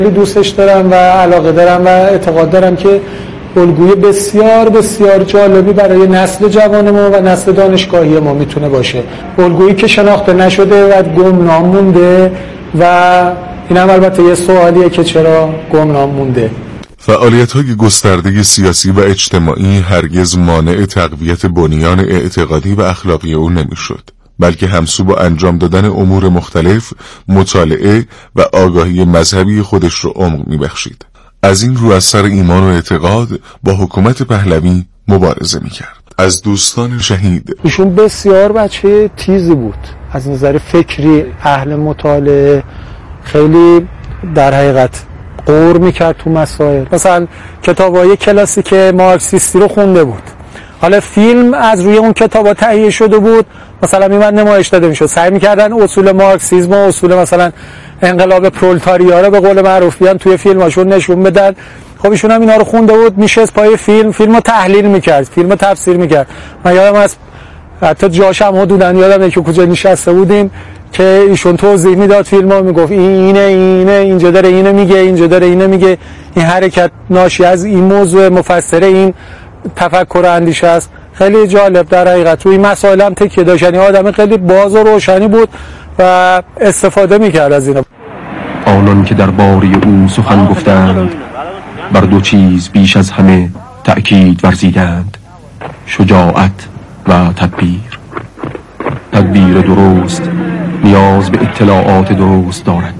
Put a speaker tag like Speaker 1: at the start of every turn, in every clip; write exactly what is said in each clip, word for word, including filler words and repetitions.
Speaker 1: دوستش دارم و علاقه دارم و اعتقاد دارم که الگوی بسیار بسیار جالبی برای نسل جوان ما و نسل دانشگاهی ما میتونه باشه. الگویی که شناخته نشده و گمنام مونده و این هم البته یه سوالیه که چرا گمنام مونده.
Speaker 2: فعالیت‌های گسترده سیاسی و اجتماعی هرگز مانع تقویت بنیان اعتقادی و اخلاقی او نمی‌شد، بلکه همسو با انجام دادن امور مختلف، مطالعه و آگاهی مذهبی خودش رو عمق می‌بخشید. از این رو از سر ایمان و اعتقاد با حکومت پهلوی مبارزه می‌کرد. از دوستان شهید
Speaker 1: ایشون بسیار بچه تیزی بود، از نظر فکری، اهل مطالعه، خیلی در حقیقت غور میکرد تو مسائل. مثلا کتابای کلاسیک مارکسیستی رو خونده بود. حالا فیلم از روی اون کتابا تهیه شده بود، مثلا میمد نمایش داده میشد. سعی میکردن اصول مارکسیسم و اصول مثلا انقلاب پرولتاریا رو به قول معروف بیان توی فیلماشون نشون بدن. خب ایشون هم اینا رو خونده بود، میشه از پای فیلم فیلمو تحلیل میکرد، فیلمو تفسیر میکرد. من یادم از حتی جاشم حدوداً یادم که کجا نشسته بودیم که ایشون توضیح میداد فیلمو، میگفت اینه اینه اینجا داره اینو میگه، اینجا داره اینو میگه، این حرکت ناشی از این موضوع، مفسر این تفکر و اندیشه است. خیلی جالب در حقیقت روی مسائل هم تکیه داشت. یعنی آدم خیلی باز و روشنی بود و استفاده میکرد از اینا.
Speaker 3: آنان که درباره او سخن گفتند بر دو چیز بیش از همه تأکید ورزیدند: شجاعت و تدبیر. تدبیر درست نیاز به اطلاعات درست دارد.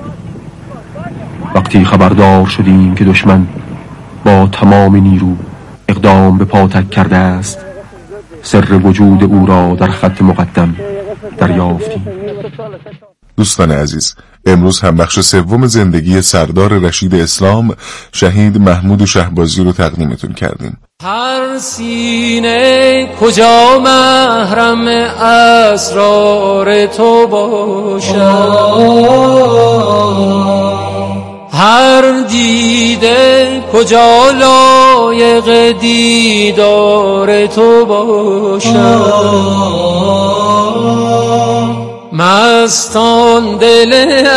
Speaker 3: وقتی خبردار شدیم که دشمن با تمام نیرو اقدام به پاتک کرده است، سر وجود او را در خط مقدم دریافتیم.
Speaker 2: دوستان عزیز، امروز هم بخش سوم زندگی سردار رشید اسلام شهید محمود شهبازی رو تقدیمتون کردیم.
Speaker 4: هر سینه کجا محرم اسرار تو باشد، هر دیده کجا لایق دیدار تو باشد. مستان دل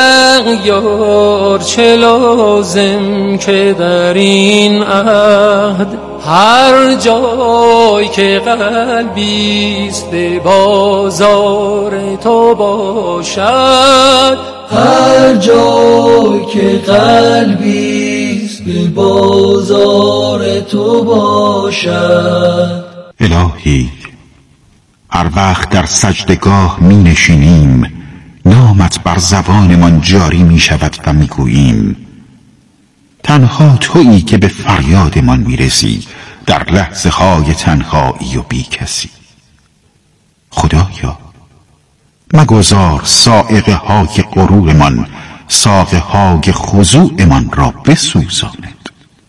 Speaker 4: اغیار چه لازم که در این عهد، هر جای که قلبیست به بازار تو باشد،
Speaker 5: هر جای که قلبیست به بازار تو باشد.
Speaker 6: الهی، هر وقت در سجدگاه می نشینیم نامت بر زبانمان جاری می شود و می گوییم تنها تویی که به فریادمان می رسی در لحظه های تنهایی و بی کسی. خدایا، مگذار سائقه های غرورمان ساقه های خضوعمان را بسوزاند.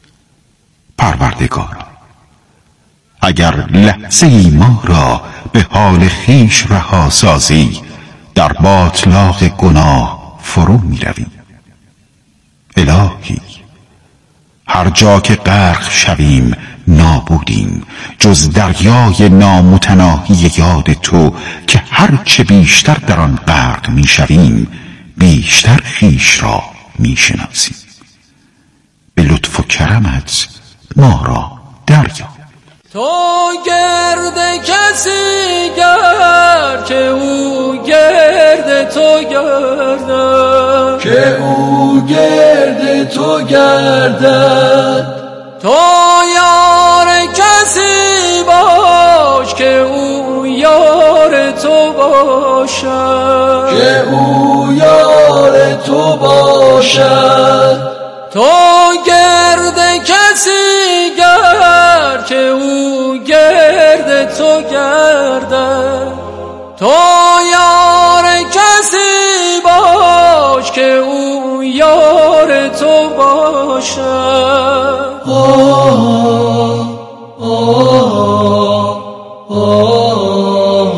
Speaker 6: پروردگار، اگر لحظه ای ما را به حال خیش رها سازی در باطلاق گناه فرو می رویم. الهی، هر جا که غرق شویم نابودیم جز دریای نامتناهی یاد تو که هر چه بیشتر در آن غرق می شویم بیشتر خیش را می شناسیم. به لطف و کرمت ما را دریا.
Speaker 4: تو گرد کسی گرد که او گرد تو گردد،
Speaker 5: که او گرد تو گردد.
Speaker 4: تو یار کسی باش که او یار تو باشد،
Speaker 5: که او یار تو باشد.
Speaker 4: تو گرد کسی گرد که او گرد تو گردد، تو یار کسی باش که او یار تو باشد.
Speaker 5: آه آه آه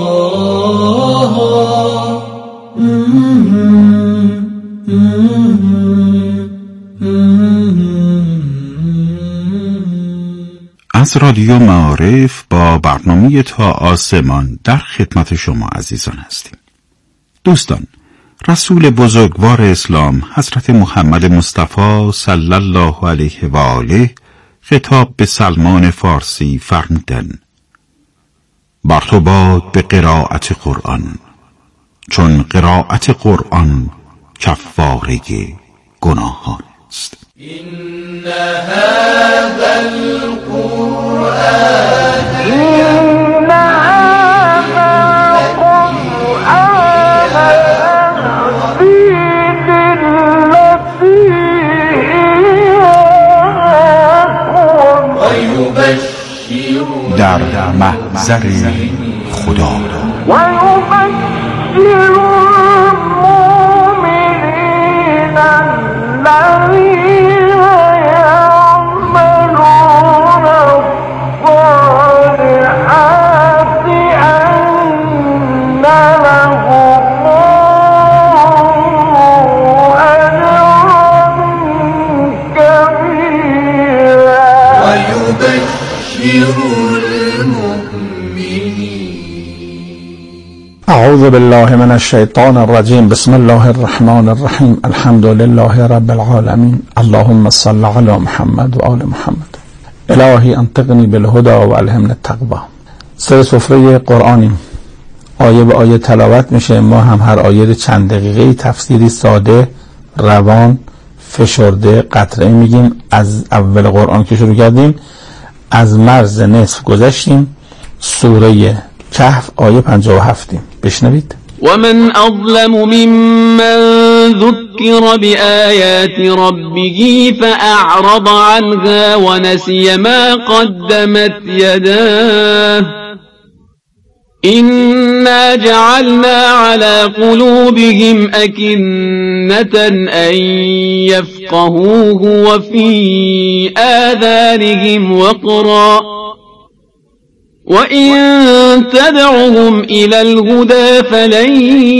Speaker 6: از رادیو معارف با برنامه تا آسمان در خدمت شما عزیزان هستیم. دوستان، رسول بزرگوار اسلام حضرت محمد مصطفی صلی الله علیه و آله خطاب به سلمان فارسی فرمودند: بر تو باد به قرائت قرآن، چون قرائت قرآن کفاره گناهان است.
Speaker 5: این هذا القرآن
Speaker 6: در محضر خدا
Speaker 7: و یبشر المؤمنین الذین یعملون الصالحات ان لهم اجرا کبیرا.
Speaker 5: و یبشر
Speaker 1: اعوذ بالله من الشیطان الرجیم. بسم الله الرحمن الرحیم. الحمد لله رب العالمین. اللهم صل علی محمد و آل محمد. الهی انطقنی بالهدى و الهمنی التقوی. سر سفره قرآنیم، آیه به آیه تلاوت میشه. ما هم هر آیه چند دقیقه تفسیری ساده، روان، فشرده، قطره میگیم. از اول قرآن که شروع کردیم از مرز نصف گذشتیم. سوره کهف آیه پنجاه و هفت. بشنوید.
Speaker 4: ومن أظلم ممن ذكر بآيات ربه فأعرض عنها ونسي ما قدمت يداه إنا جعلنا على قلوبهم أكنة أن يفقهوه وفي آذانهم وقرا وَإِن تَدْعُهُمْ إِلَى الْهُدَى فَلَن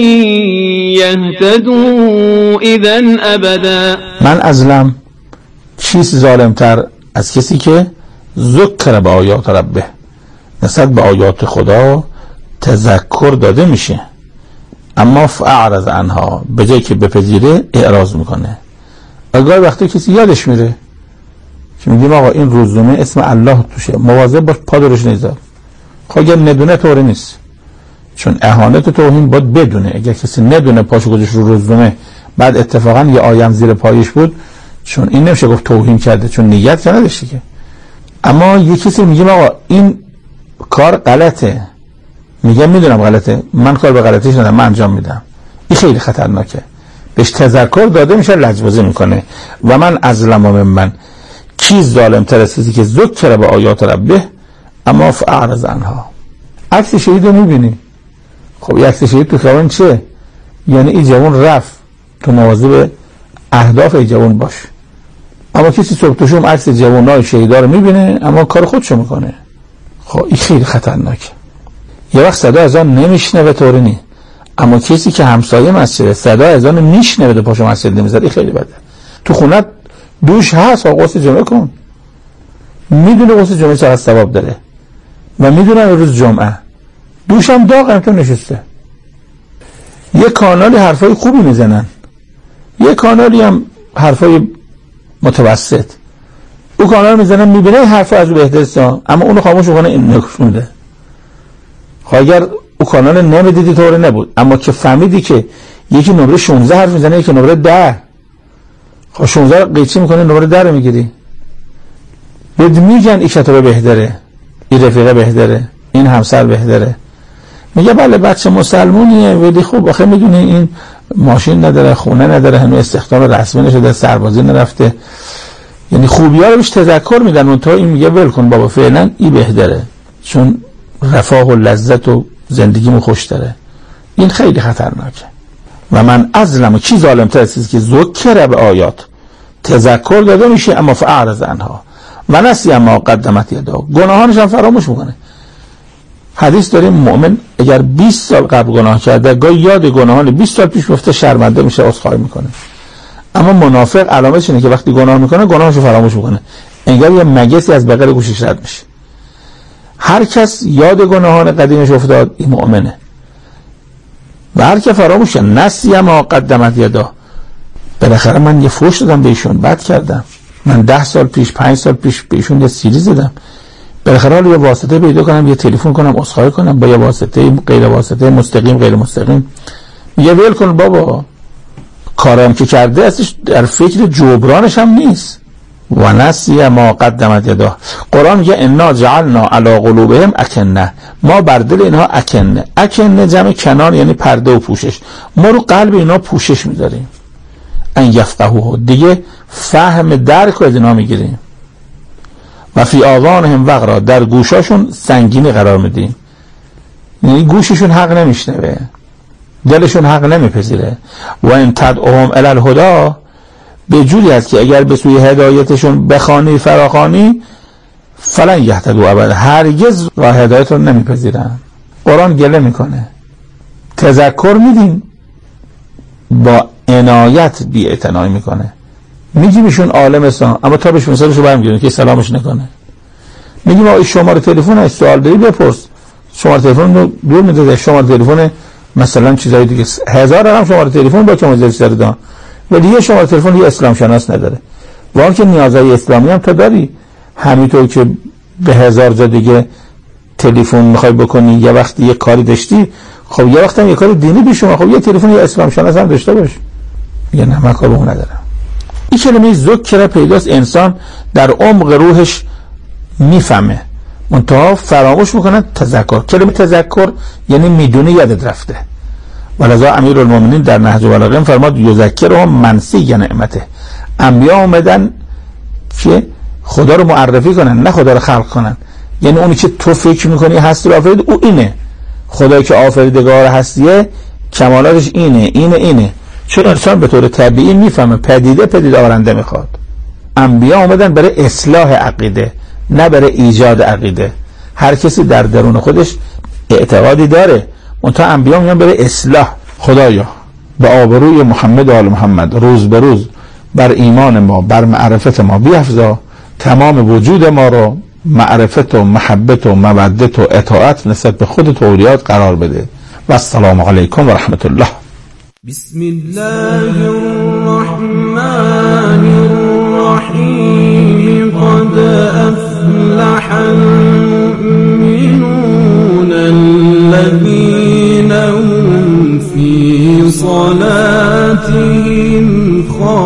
Speaker 4: يَهْتَدُوا إِذًا أَبَدًا.
Speaker 1: من ازلم، چیست ظالمتر از کسی که ذکر به آیات ربه، نسبت به آیات خدا تذکر داده میشه اما فاعرض عنها، به جای که بپذیره اعراض میکنه. اگر وقتی کسی یادش میره که میگیم آقا این روزنامه اسم الله توشه، مواظب باش پا درش نذار. خب اگر ندونه طوری نیست، چون اهانت و توهین باید بدونه. اگر کسی ندونه پاشو گذاشت رو روزنامه بعد اتفاقا یه آیم زیر پایش بود، چون این نمیشه گفت توهین کرده، چون نیت که نداشته که. اما یه کسی میگیم آقا این کار غلطه، میگم میدونم غلطه، من کار به غلطیش ندارم، من انجام میدم، این خیلی خطرناکه. بهش تذکر داده میشه، لجبازی میکنه. و من ازلم و من چیز ظالم تر از کسی که ذکر به آیات ربه اما فاعرض عنها. عکس شهید رو میبینی، خب عکس شهید تو خیابان چیه؟ یعنی این جوان رفت، تو مواظب اهداف این جوان باش. اما کسی صبح تو شب عکس جوانای شهیدا رو میبینه اما کار خودشو میکنه. خب این خیلی خطرناکه. یه وقت صدا اذان نمیشنوه طوری نی، اما کسی که همسایه مسجده صدا اذان میشنوه پاشو مسجد نمیذاره، این خیلی بده. تو خونت دوش هست، غسل جمعه کن. میدونه غسل جمعه چقدر ثواب داره و میدونه روز جمعه دوش هم داغ هم تو نشسته. یه کانالی حرفای خوبی میزنن، یه کانالی هم حرفای متوسط. او کانال میزنن میبینه حرف از او بهترست، اما اونو خاموش میکنه، این نکش میده. خب اگر او کانال نمیدیدی طوری نبود، اما که فهمیدی که یکی نمره شانزده حرف میزنه یکی نمره ده، خب شانزده قیچی میکنه نمره ده رو میگیری. بهت میگن این کتابه بهتره، این رفیقه بهتره، این همسر بهتره. میگه بله بچه مسلمونیه ولی خوب آخه میدونی این ماشین نداره، خونه نداره، هنوز استخدام رسمی نشده، سربازی نرفته. یعنی خوبی ها رو بهش تذکر میدن اون تا این میگه ول کن بابا فعلا این بهتره، چون رفاه و لذت و زندگیمو خوش داره. این خیلی خطرناکه. و من ازلم، چی ظالمتر از کسی که ذکر به آیات تذکر داده میشه اما فاعرض عنها و نسی ما قدمت یدا، گناهانش هم فراموش میکنه. حدیث داریم مؤمن اگر بیست سال قبل گناه کرده، گاهی یاد گناهان بیست سال پیش گفته شرمنده میشه، عذرخواهی میکنه. اما منافق علامتش اینه که وقتی گناه میکنه گناهاشو فراموش میکنه، انگار یه مگسی از بغل گوشش رد میشه. هر کس یاد گناهان قدیمش افتاد این مؤمنه.
Speaker 8: و هر که فراموش کرد نسی ما قدمت یدا. بالاخره من یه فوش دادم بهشون، بد کردم، من ده سال پیش پنج سال پیش بهشون یه سیری زدم، بالاخره حالا یه واسطه پیدا کنم، یه تلفن کنم عذرخواهی کنم با یه واسطه غیر واسطه، مستقیم غیر مستقیم. یه ول کن بابا، کارم که کرده ازش در فکر جبرانش هم نیست. و نسی ما قدمت یدا. قرآن میگه انا جعلنا علی قلوبهم اکنه، ما بر دل اینها اکنه. اکنه جمع کنان یعنی پرده و پوشش، ما رو قلب اینا پوشش میذاریم. ان یفقهوه، دیگه فهم درک رو از اینا میگیریم. و فی آذانهم وقرا، در گوشاشون سنگینی قرار میدیم، یعنی گوششون حق نمیشنوه، دلشون حق نمیپذیره. و ان تدعوهم الی الهدی، به جوری است که اگر به سوی هدایتشون بخوانی فراخوانی فلن یهتدوا ابدا، هرگز راه هدایت رو نمیپذیرن. قرآن گله میکنه، تذکر میدیم با عنایت بی اعتنایی میکنه. میگیم ایشون عالم اسلام، اما تا بهش مثالشو برمیگیریم که سلامش نکنه. میگیم آقا شماره تلفن هست، سوال داری بپرس، شماره تلفن رو دور میده، شماره تلفن مثلا چیزای دیگه، هزار رقم شماره تلفن با که مجلس دادن، ولی یه شماره تلفن یه اسلام شناس نداره. وان که نیازهای اسلامی هم تو داری، همینطور که به هزار جا دیگه تلفن میخوای بکنی، یه وقتی یه کاری داشتی، خب یه وقتی هم یه کار دینی پیش اومد، خب یه تلفن یه اسلام شناس هم داشته باش. یه نه کار به اون ندارم. این کلمه ذکر پیداست، انسان در عمق روحش میفهمه، منتها فراموش میکنن تذکر. کلمه تذکر یعنی میدونه، یادت رفته. ولذا امیرالمومنین در نهج البلاغه فرماد یذکرهم منسی نعمته. انبیا اومدن که خدا رو معرفی کنن، نه خدا رو خلق کنن. یعنی اونی که تو فکر میکنی هستی رو آفرید، او اینه. خدایی که آفریدگار هستیه کمالاتش اینه اینه اینه. چون انسان به طور طبیعی میفهمه پدیده پدیده آورنده میخواد. انبیا اومدن برای اصلاح عقیده، نه برای ایجاد عقیده. هر کسی در درون خودش اعتقادی داره، منتها انبیا میان برای اصلاح. خدایا به آبروی محمد و آل محمد روز به روز بر ایمان ما، بر معرفت ما بیفزا، تمام وجود ما رو معرفت و محبت و مودت و اطاعت نسبت به خودت و اولیات قرار بده. و السلام علیکم و رحمت الله.
Speaker 5: بسم الله الرحمن الرحیم. قد افلح المؤمنون الذين هم في صلاتهم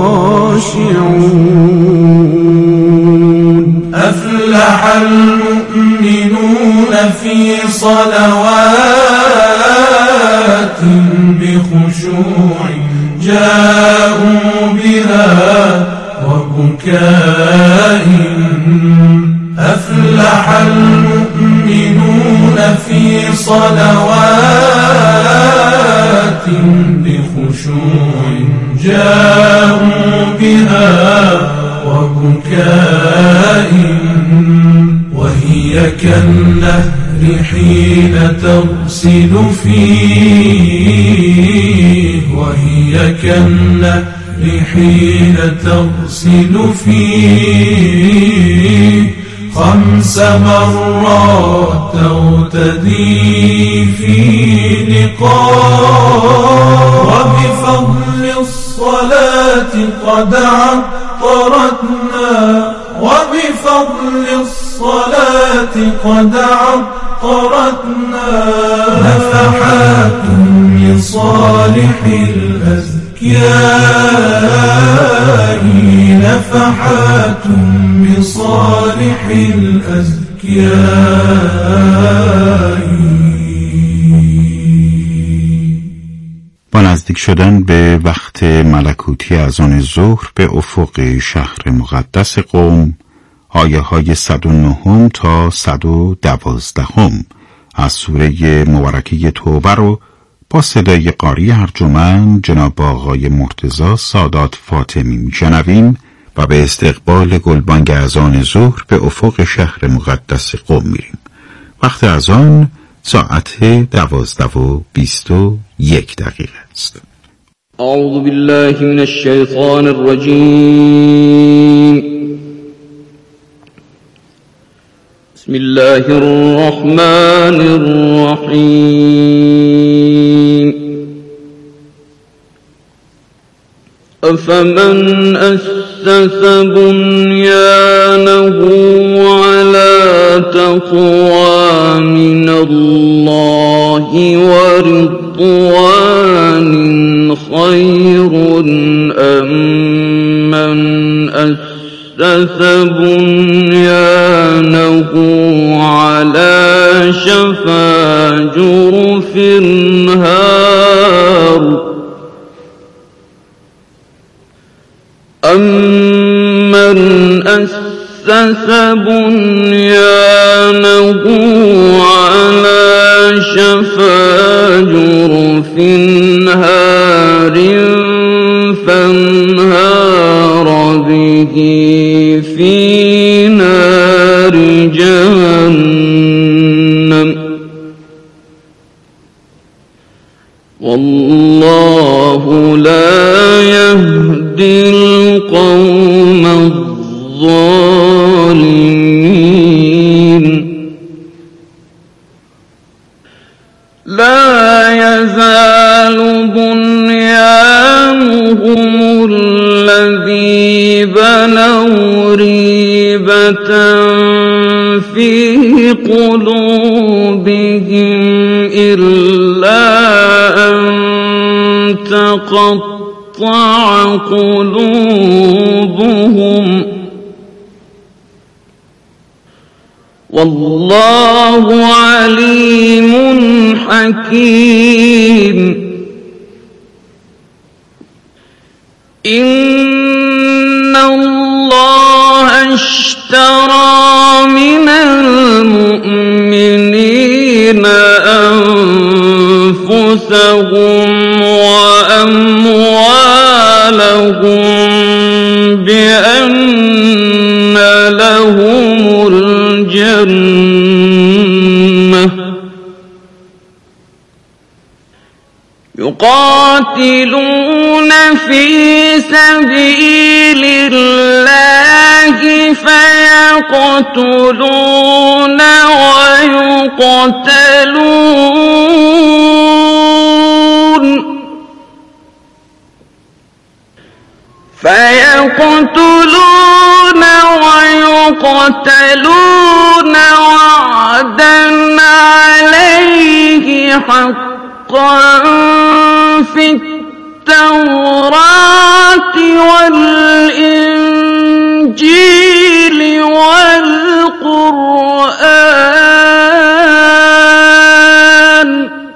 Speaker 5: خاشعون. أفلح المؤمنون في صلواتهم بخشوع جاءوا بها وبكاء. أفلح المؤمنون في صلواتهم بخشوع جاءوا بها وبكاء. وهي كالنهر حين تغسل فيه، وهي كالنهر حين تغسل فيه خمس مرات تغتدي في لقاء. وبفضل الصلاة قد عطرتنا، وبفضل الصلاة قد عطرتنا. نفحات من صالح الأزكياء، نفحات من صالح الأزكياء.
Speaker 6: با نزدیک شدن به وقت ملکوتی اذان ظهر به افق شهر مقدس قم، آیه های صد و نه تا صد و دوازده از سوره مبارکه توبه رو با صدای قاری ارجمند جناب آقای مرتضی سادات فاطمی میشنویم و به استقبال گلبانگ اذان ظهر به افق شهر مقدس قم میریم. وقت اذان ساعت دوازده و بیست و یک دقیقه است.
Speaker 4: اعوذ بالله من الشیطان الرجیم. بسم الله الرحمن الرحیم. أفمن أسس بنيانه على تقوى من الله ورضوان خير أم من أسس بنيانه على شفا جرف هار أَمَّنْ أَسَّسَ بُنْيَانَهُ عَلَى شَفَا جُرُفٍ هَارٍ فَانْهَارَ بِهِ فِي نَارِ جَهَنَّمَ وَاللَّهُ لَا يَهْدِي القوم الظالمين لا يزال بنيانهم الذي بنوا ريبة في قلوبهم إلا أن تقطع قلوبهم والله عليم حكيم إن الله اشترى من المؤمنين أنفسهم وأموالهم بأن لهم الجنة يقاتلون في سبيل الله فيقتلون ويقتلون فيقتلون ويقتلون وعدا عليه حقا في التوراة والإنجيل والقرآن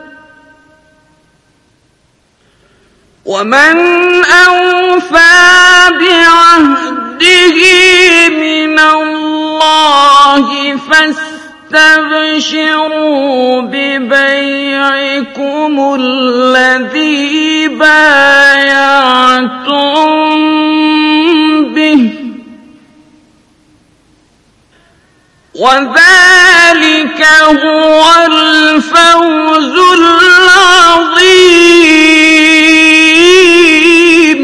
Speaker 4: ومن أوفى بعهده من الله فاستبشروا ببيعكم الذي بايعتم به وذلك هو الفوز العظيم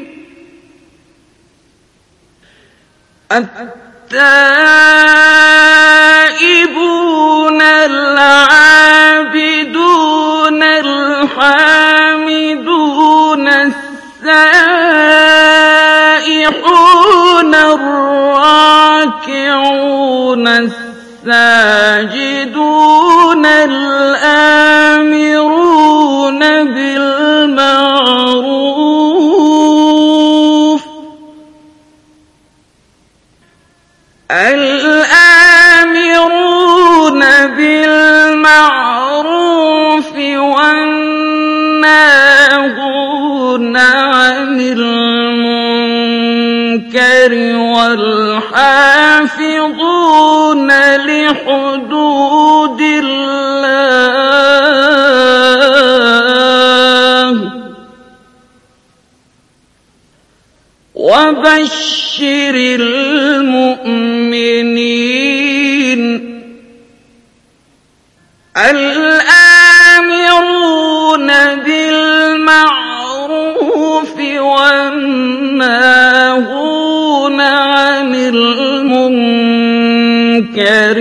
Speaker 4: التائبون العابدون الحامدون السائحون الراكعون الساجدون الآمرون بالمعروف الآمرون بالمعروف والناهون عن المنكر والحافظون لحدود الله وبشر المؤمنين الآمرون بالمعروف والناهون عن المنكر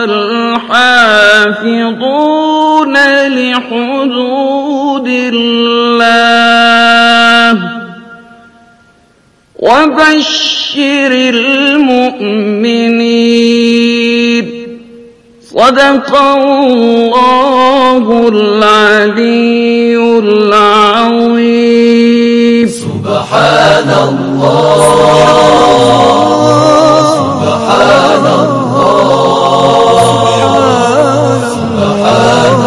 Speaker 4: والحافظون لحدود الله وبشر المؤمنين. صدق الله العلي العظيم.
Speaker 5: سبحان الله سبحان الله سبحان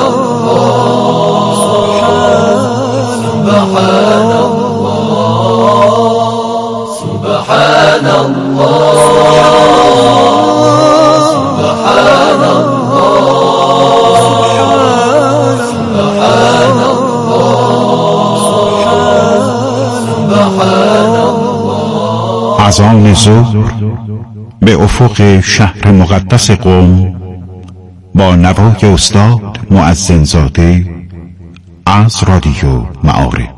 Speaker 5: الله سبحان الله سبحان الله سبحان الله.
Speaker 6: اذان ظهر به افق شهر مقدس قم با نوای استاد مؤذن زاده از رادیو معارف.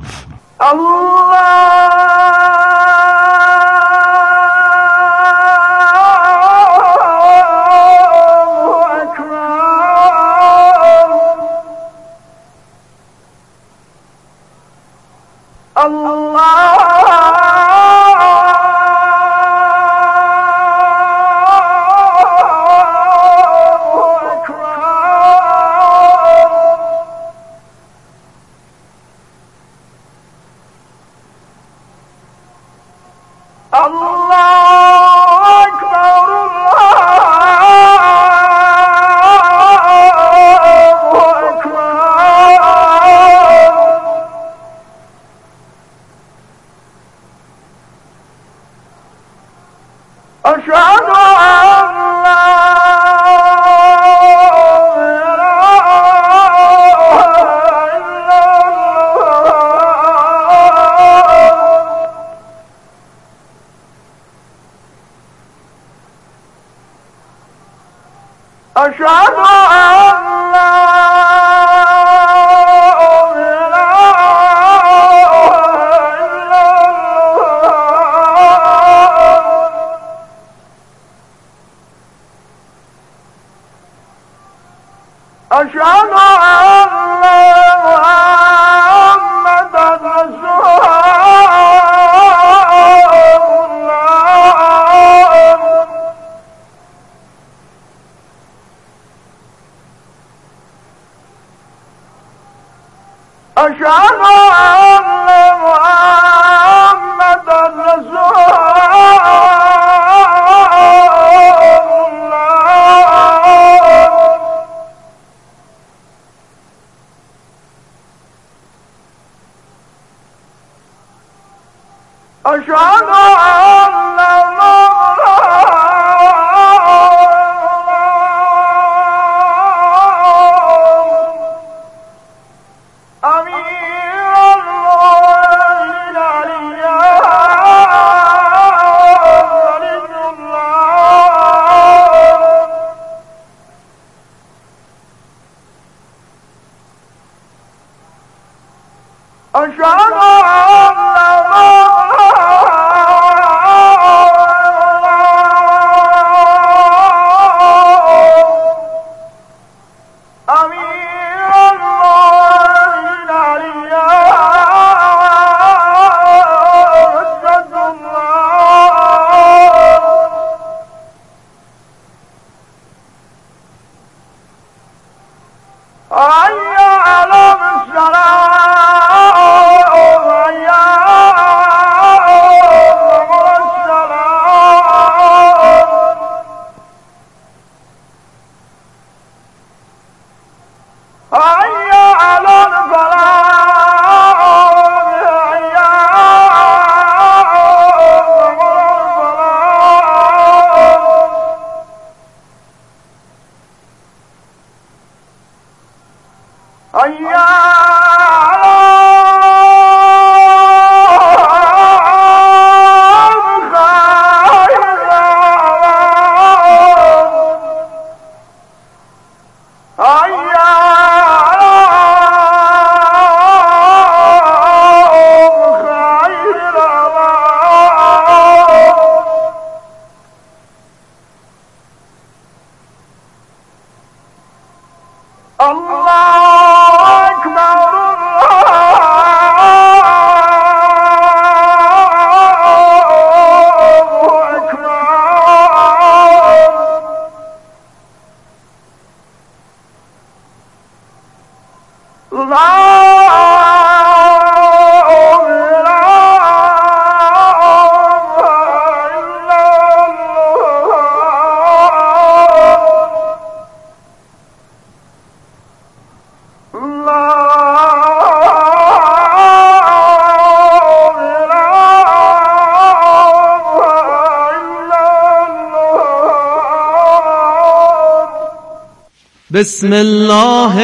Speaker 9: بسم الله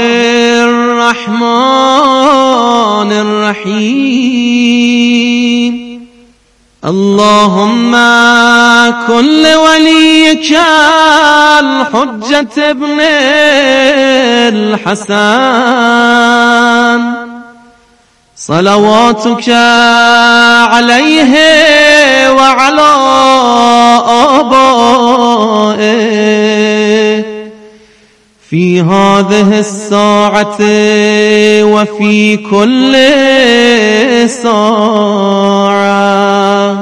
Speaker 9: الرحمن الرحيم اللهم كل وليك الحجة ابن الحسن صلواتك عليه وعلى آبائه في هذه الساعة وفي كل ساعة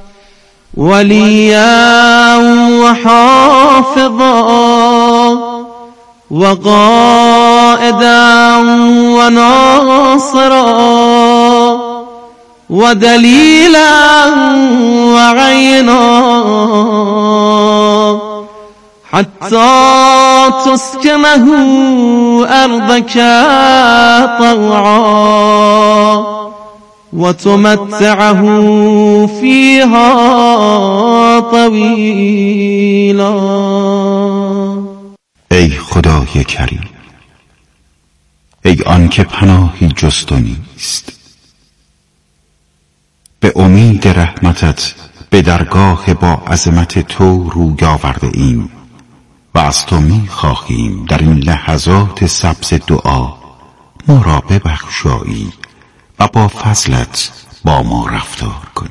Speaker 9: وليا وحافظا وقائدا وناصرا ودليلا وعينا حتى تسكنه أرضك طوعا وتمتعه فيها طويلا.
Speaker 6: ای خدای کریم، ای آن که پناهی جز تو نیست، به امید رحمتت به درگاه با عظمت تو روی آورده ایم و از تو می خواهیم در این لحظات سبز دعا ما را ببخشایی و با فضلت با ما رفتار کنی.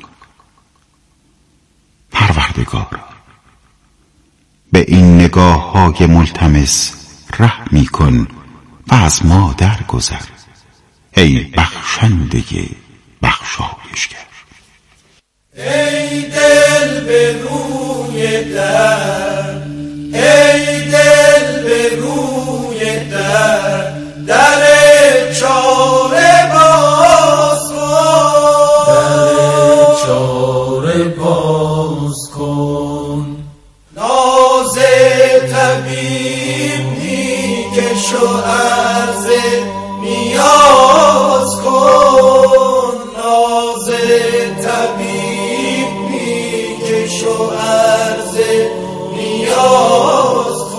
Speaker 6: پروردگارا، به این نگاه های ملتمس رحمی کن و از ما درگذر، ای بخشنده بخشایشگر.
Speaker 5: ای دل به روی در، ای دل به روی در، در چاره باز کن، در چاره باز کن. ناز طبیب میکش و عرض نیاز کن، ناز طبیب میکش و عرض نیاز کن.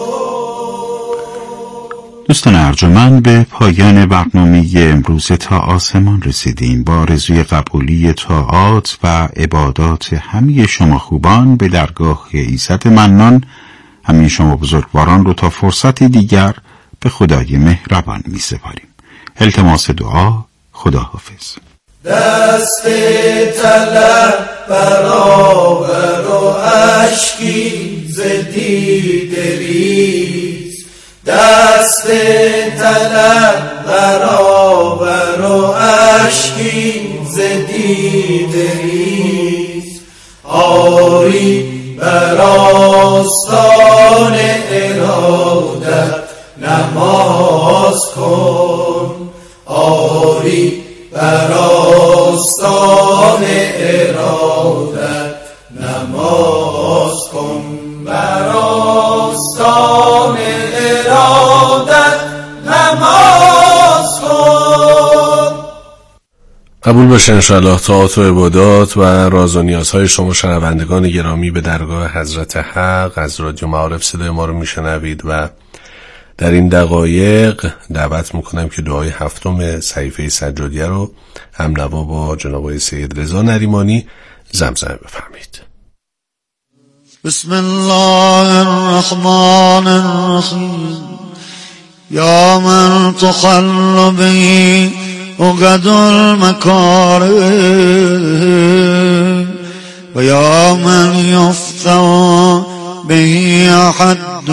Speaker 6: دوستان ارجمند، به پایان برنامه امروز تا آسمان رسیدیم. با آرزوی قبولی طاعات و عبادات همه شما خوبان به درگاه ایزد منان، همه شما بزرگواران رو تا فرصت دیگر به خدای مهربان می سپاریم. التماس دعا. خداحافظ.
Speaker 5: دست طلب برابر و اشکی ز دیده ریز، دست طلب برابر و اشکی ز دیده ریز. آری بر آستان ارادت نماز کن، آری بر آستان ارادت نماز کن، بر آستان ارادت نماز کن.
Speaker 10: قبول باشه انشاءالله طاعات و عبادات و راز و نیازهای شما شنوندگان گرامی به درگاه حضرت حق از رادیو معارف صدای ما رو میشنوید و در این دقایق دعوت میکنم که دعای هفتم صحیفه سجادیه رو هم نوا با جناب آقای سید رضا نریمانی زمزمه بفرمایید.
Speaker 5: بسم الله الرحمن الرحیم. یا من تخل به عقد المکارم و یا من یفتح به حد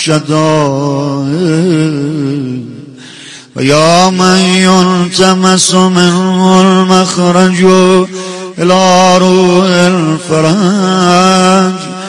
Speaker 5: الشدائد و یا من یلتمس منه المخرج الى روح الفرج